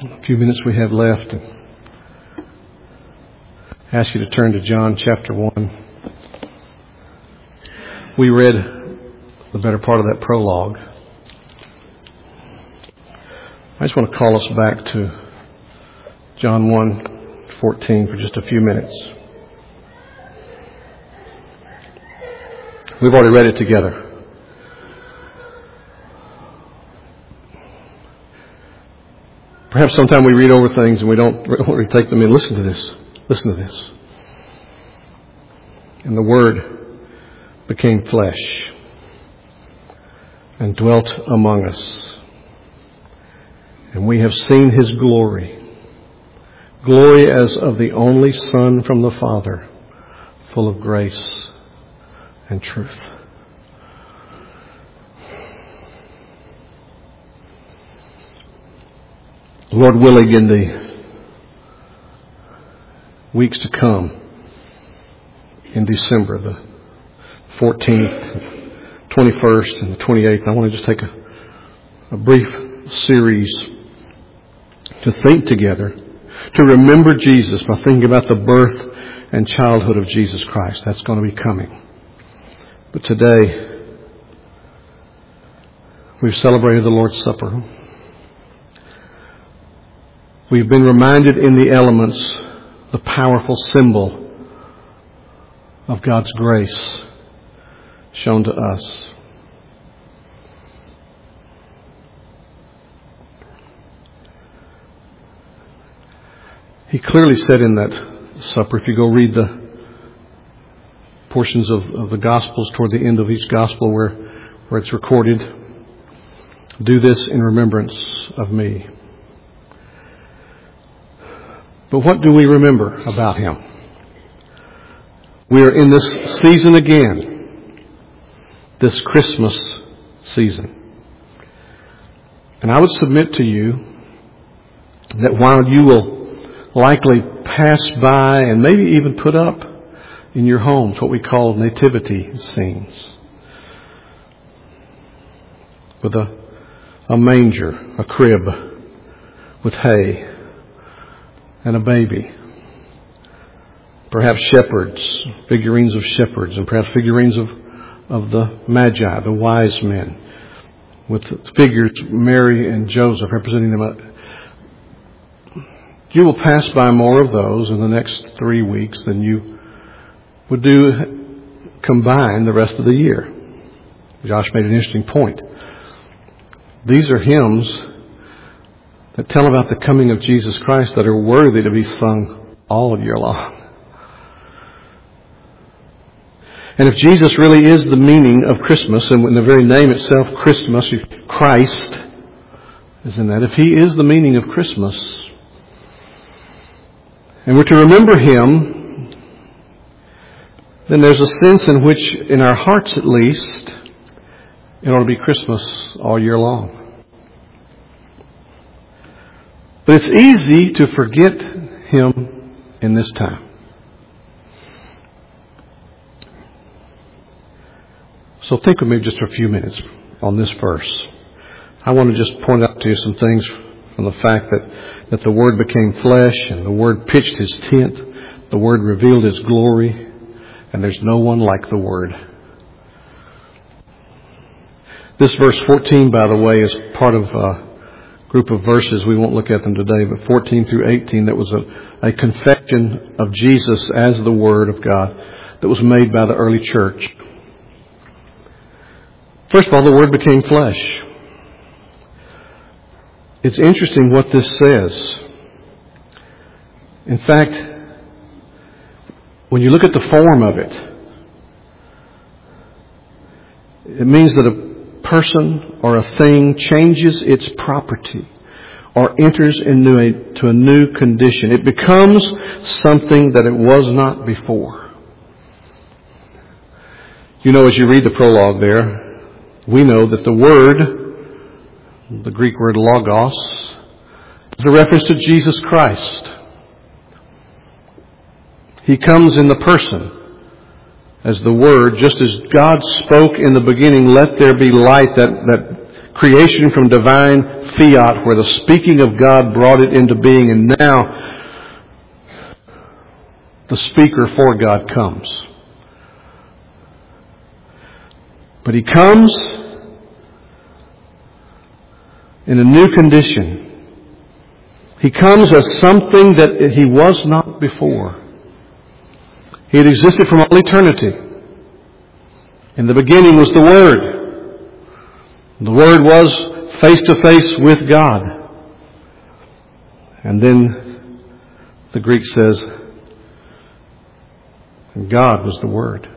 few minutes we have left, I ask you to turn to John chapter 1. We read the better part of that prologue. I just want to call us back to John 1:14 for just a few minutes. We've already read it together. Perhaps sometime we read over things and we don't really take them in. Listen to this. Listen to this. And the Word became flesh and dwelt among us. And we have seen His glory. Glory as of the only Son from the Father, full of grace and truth. Lord willing, in the weeks to come, in December, the 14th, 21st, and the 28th, I want to just take a brief series to think together, to remember Jesus by thinking about the birth and childhood of Jesus Christ. That's going to be coming. But today, we've celebrated the Lord's Supper. We've been reminded in the elements the powerful symbol of God's grace shown to us. He clearly said in that supper, if you go read the portions of the Gospels toward the end of each Gospel where it's recorded, do this in remembrance of me. But what do we remember about Him? We are in this season again, this Christmas season. And I would submit to you that while you will likely pass by and maybe even put up in your homes what we call nativity scenes, with a manger, a crib with hay, and a baby. Perhaps shepherds, figurines of shepherds, and perhaps figurines of the Magi, the wise men, with figures Mary and Joseph representing them. You will pass by more of those in the next 3 weeks than you would do combined the rest of the year. Josh made an interesting point. These are hymns that tell about the coming of Jesus Christ that are worthy to be sung all year long. And if Jesus really is the meaning of Christmas, and in the very name itself, Christmas, Christ is in that. If He is the meaning of Christmas, and we're to remember Him, then there's a sense in which, in our hearts at least, it ought to be Christmas all year long. But it's easy to forget Him in this time. So think with me just for a few minutes on this verse. I want to just point out to you some things from the fact that the Word became flesh, and the Word pitched His tent, the Word revealed His glory, and there's no one like the Word. This verse 14, by the way, is part of group of verses. We won't look at them today, but 14 through 18, that was a confession of Jesus as the Word of God that was made by the early church. First of all, the Word became flesh. It's interesting what this says. In fact, when you look at the form of it, it means that a person or a thing changes its property or enters into a new condition. It becomes something that it was not before. You know, as you read the prologue there, we know that the Word, the Greek word logos, is a reference to Jesus Christ. He comes in the person as the Word, just as God spoke in the beginning, let there be light, that creation from divine fiat, where the speaking of God brought it into being, and now the speaker for God comes. But He comes in a new condition. He comes as something that He was not before. He had existed from all eternity. In the beginning was the Word. The Word was face to face with God. And then the Greek says, and God was the Word.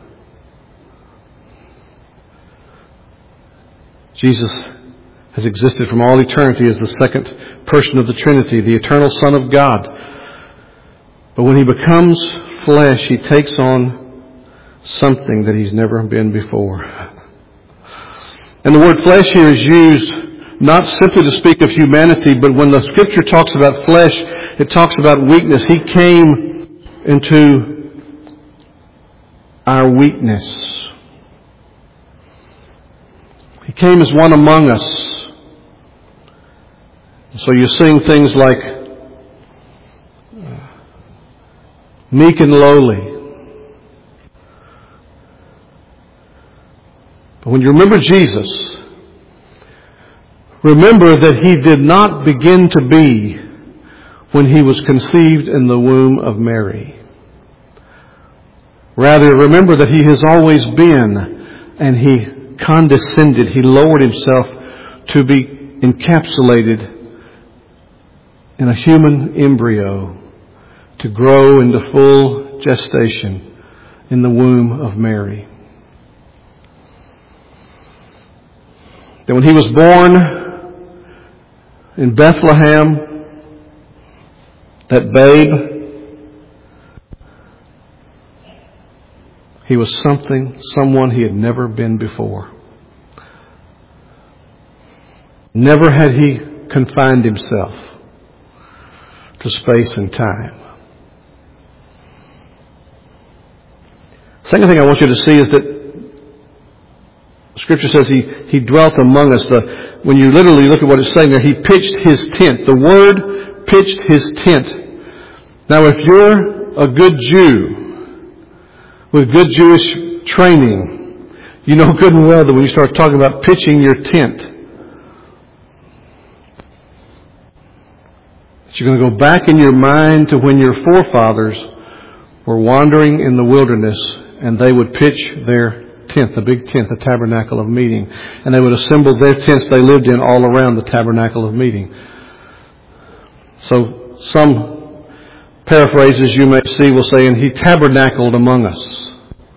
Jesus has existed from all eternity as the second person of the Trinity, the eternal Son of God. But when He becomes flesh, He takes on something that He's never been before. And the word flesh here is used not simply to speak of humanity, but when the Scripture talks about flesh, it talks about weakness. He came into our weakness. He came as one among us. So you sing things like meek and lowly. But when you remember Jesus, remember that He did not begin to be when He was conceived in the womb of Mary. Rather, remember that He has always been, and He condescended. He lowered Himself to be encapsulated in a human embryo to grow into full gestation in the womb of Mary. That when He was born in Bethlehem, that babe, He was someone He had never been before. Never had He confined Himself to space and time. Second thing I want you to see is that Scripture says He dwelt among us. When you literally look at what it's saying there, He pitched His tent. The word pitched His tent. Now if you're a good Jew with good Jewish training, you know good and well that when you start talking about pitching your tent, that you're going to go back in your mind to when your forefathers were wandering in the wilderness and they would pitch their tent, the big tent, the tabernacle of meeting. And they would assemble their tents they lived in all around the tabernacle of meeting. So some paraphrases you may see will say, and He tabernacled among us.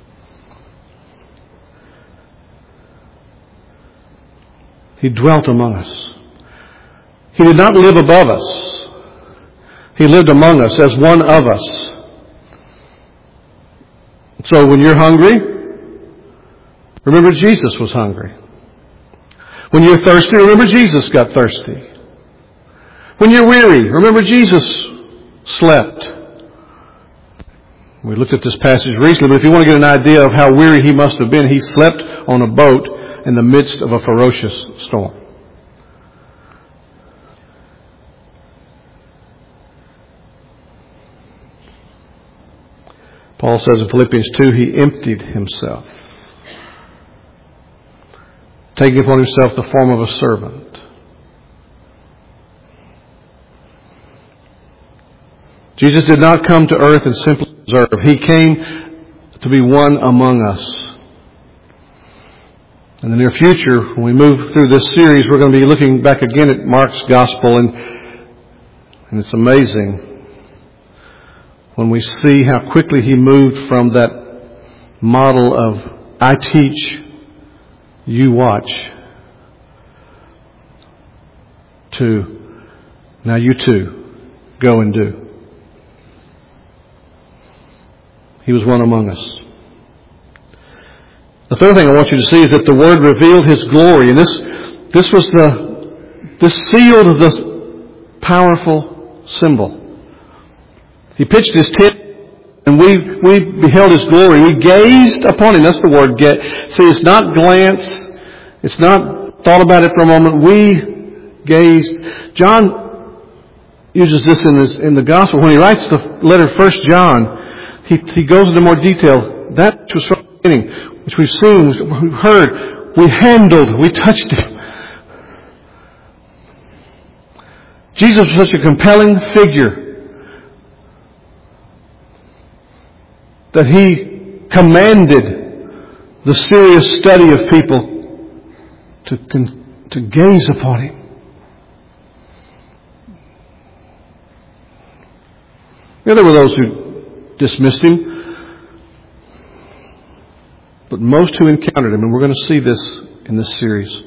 He dwelt among us. He did not live above us. He lived among us as one of us. So when you're hungry, remember Jesus was hungry. When you're thirsty, remember Jesus got thirsty. When you're weary, remember Jesus slept. We looked at this passage recently, but if you want to get an idea of how weary He must have been, He slept on a boat in the midst of a ferocious storm. Paul says in Philippians 2, He emptied Himself, taking upon Himself the form of a servant. Jesus did not come to earth and simply observe. He came to be one among us. In the near future, when we move through this series, we're going to be looking back again at Mark's Gospel, and it's amazing when we see how quickly he moved from that model of I teach, you watch, to now you too, go and do. He was one among us. The third thing I want you to see is that the Word revealed His glory. And this sealed this powerful symbol. He pitched His tent and we beheld His glory. We gazed upon Him. That's the word get. See, it's not glance. It's not thought about it for a moment, we gazed. John uses this in the Gospel. When he writes the letter 1 John, he goes into more detail. That which was from the beginning, which we've seen, we've heard, we handled, we touched it. Jesus was such a compelling figure that he commanded the serious study of people to gaze upon him. Yeah, there were those who dismissed him, but most who encountered him, and we're going to see this in this series,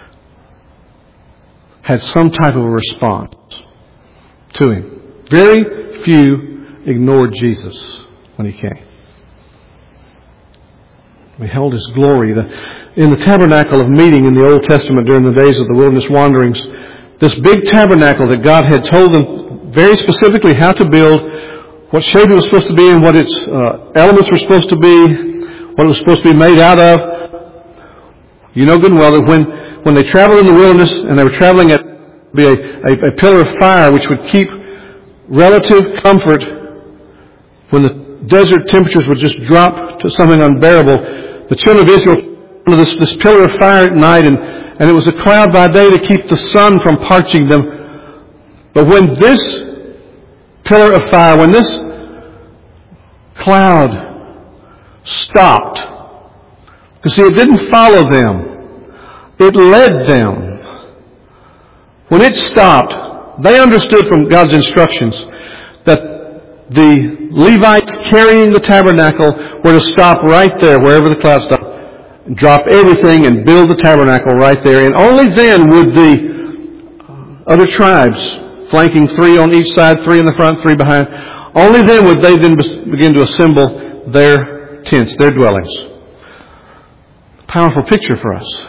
had some type of a response to him. Very few ignored Jesus when he came. Beheld his glory. In the tabernacle of meeting in the Old Testament during the days of the wilderness wanderings, this big tabernacle that God had told them very specifically how to build, what shape it was supposed to be and what its elements were supposed to be, what it was supposed to be made out of. You know good and well that when they traveled in the wilderness and they were traveling at a pillar of fire which would keep relative comfort when the desert temperatures would just drop to something unbearable. The children of Israel under this pillar of fire at night, and it was a cloud by day to keep the sun from parching them. But when this pillar of fire, when this cloud stopped, because see, it didn't follow them, it led them. When it stopped, they understood from God's instructions that the Levites carrying the tabernacle were to stop right there, wherever the cloud stopped, and drop everything and build the tabernacle right there. And only then would the other tribes, flanking 3 on each side, 3 in the front, 3 behind, only then would they then begin to assemble their tents, their dwellings. Powerful picture for us.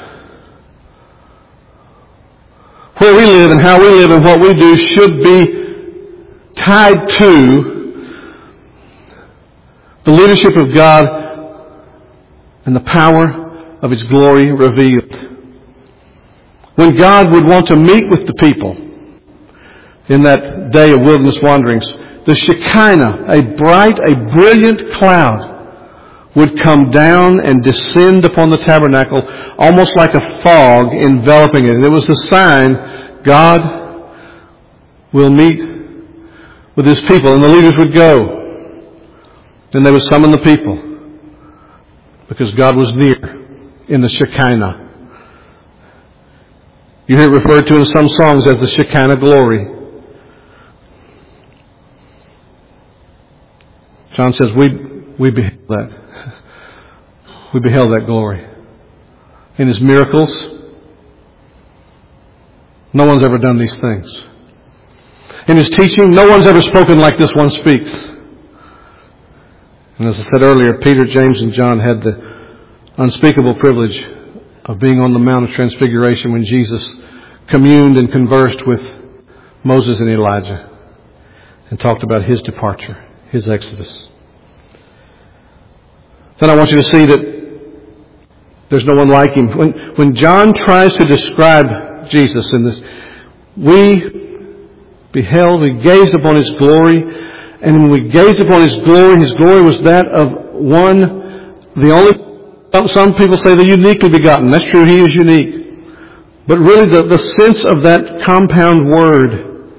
Where we live and how we live and what we do should be tied to the leadership of God and the power of His glory revealed. When God would want to meet with the people in that day of wilderness wanderings, the Shekinah, a bright, a brilliant cloud, would come down and descend upon the tabernacle almost like a fog enveloping it. And it was the sign God will meet with His people. And the leaders would go. And they would summon the people because God was near in the Shekinah. You hear it referred to in some songs as the Shekinah glory. John says we beheld that. We beheld that glory. In His miracles, no one's ever done these things. In His teaching, no one's ever spoken like this one speaks. And as I said earlier, Peter, James, and John had the unspeakable privilege of being on the Mount of Transfiguration when Jesus communed and conversed with Moses and Elijah and talked about His departure, His exodus. Then I want you to see that there's no one like Him. When John tries to describe Jesus in this, we beheld, we gazed upon His glory, and when we gazed upon His glory was that of one, the only, some people say the uniquely begotten. That's true, He is unique. But really the sense of that compound word,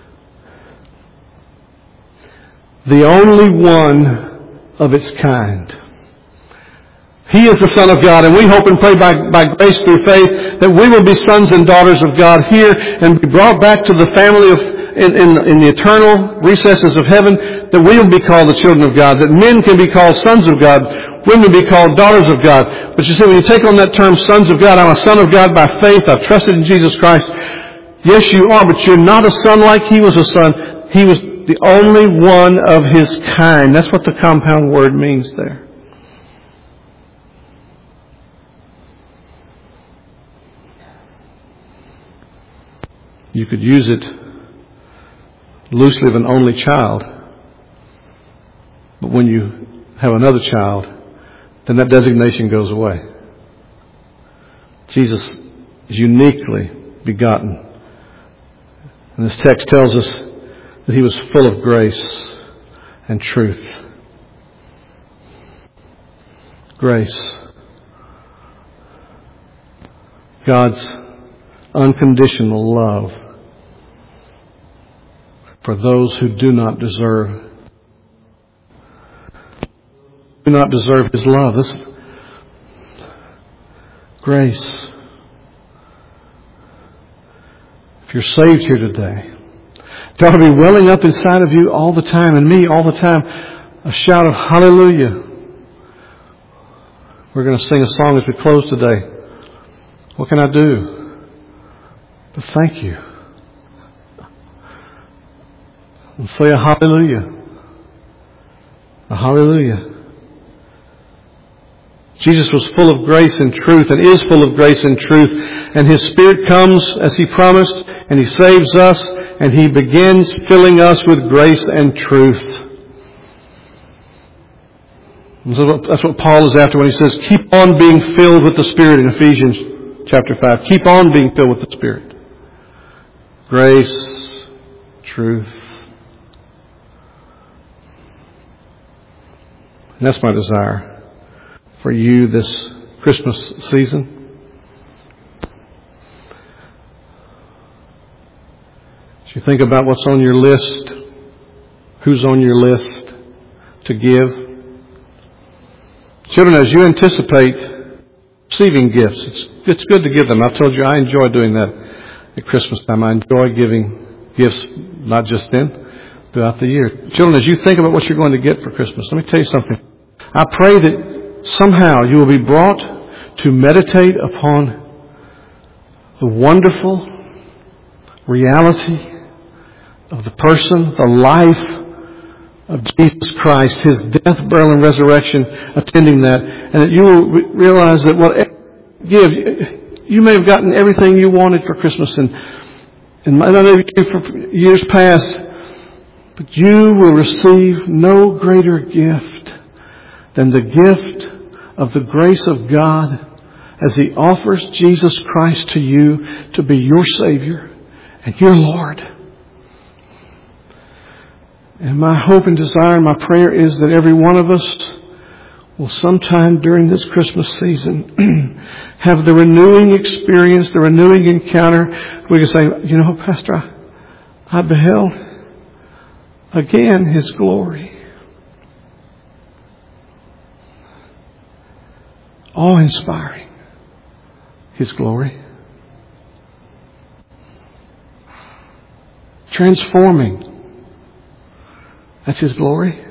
the only one of its kind. He is the Son of God, and we hope and pray by grace through faith that we will be sons and daughters of God here and be brought back to the family in the eternal recesses of heaven, that we will be called the children of God, that men can be called sons of God, women be called daughters of God. But you see, when you take on that term, sons of God, I'm a son of God by faith, I've trusted in Jesus Christ. Yes, you are, but you're not a son like He was a son. He was the only one of His kind. That's what the compound word means there. You could use it loosely of an only child. But when you have another child, then that designation goes away. Jesus is uniquely begotten. And this text tells us that He was full of grace and truth. Grace. God's unconditional love for those who do not deserve His love. This grace. If you're saved here today, it ought to be welling up inside of you all the time, and me all the time, a shout of hallelujah. We're going to sing a song as we close today. What can I do to thank you? And say a hallelujah. A hallelujah. Jesus was full of grace and truth, and is full of grace and truth. And His Spirit comes as He promised, and He saves us, and He begins filling us with grace and truth. And so that's what Paul is after when he says, keep on being filled with the Spirit in Ephesians chapter 5. Keep on being filled with the Spirit. Grace, truth. And that's my desire for you this Christmas season. As you think about what's on your list, who's on your list to give. Children, as you anticipate receiving gifts, it's good to give them. I've told you I enjoy doing that at Christmas time. I enjoy giving gifts, not just then, throughout the year. Children, as you think about what you're going to get for Christmas, let me tell you something. I pray that somehow you will be brought to meditate upon the wonderful reality of the person, the life of Jesus Christ, His death, burial, and resurrection, attending that, and that you will realize that whatever you give, you may have gotten everything you wanted for Christmas, and maybe for years past, but you will receive no greater gift than the gift of the grace of God as He offers Jesus Christ to you to be your Savior and your Lord. And my hope and desire and my prayer is that every one of us will sometime during this Christmas season have the renewing experience, the renewing encounter. We can say, you know, Pastor, I beheld again His glory. Awe-inspiring, His glory. Transforming. That's His glory.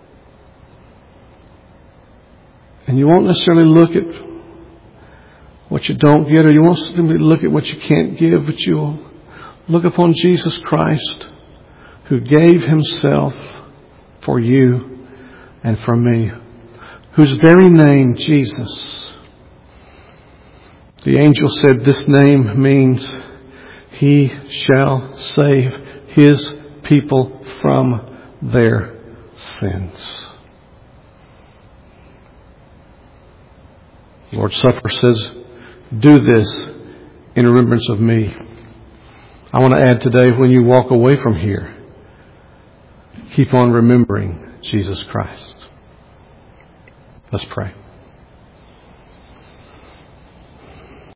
And you won't necessarily look at what you don't get, or you won't simply look at what you can't give, but you'll look upon Jesus Christ, who gave Himself for you and for me, whose very name, Jesus, the angel said this name means He shall save His people from their sins. Lord's Supper says, do this in remembrance of me. I want to add today, when you walk away from here, keep on remembering Jesus Christ. Let's pray.